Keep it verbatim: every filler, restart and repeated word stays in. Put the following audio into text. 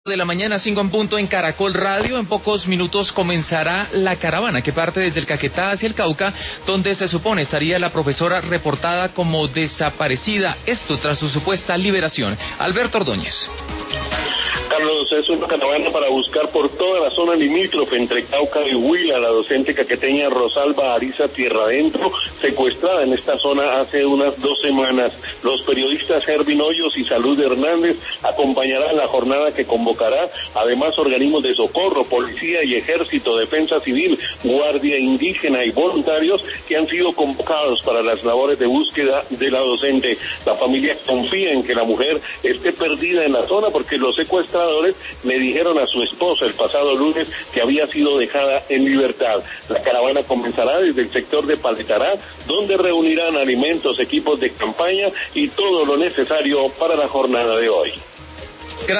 De la mañana, cinco en punto en Caracol Radio. En pocos minutos comenzará la caravana que parte desde el Caquetá hacia el Cauca, donde se supone estaría la profesora reportada como desaparecida, esto tras su supuesta liberación. Alberto Ordóñez. Carlos, es una caravana para buscar por toda la zona limítrofe entre Cauca y Huila la docente caqueteña Rosalba Ariza Tierra Adentro, secuestrada en esta zona hace unas dos semanas. Los periodistas Hervin Hoyos y Salud Hernández acompañarán la jornada que convocará, además organismos de socorro, policía y ejército, defensa civil, guardia indígena y voluntarios que han sido convocados para las labores de búsqueda de la docente. La familia confía en que la mujer esté perdida en la zona porque los secuestradores le dijeron a su esposa el pasado lunes que había sido dejada en libertad. La caravana comenzará desde el sector de Paletará, donde reunirán alimentos, equipos de campaña y todo lo necesario para la jornada de hoy.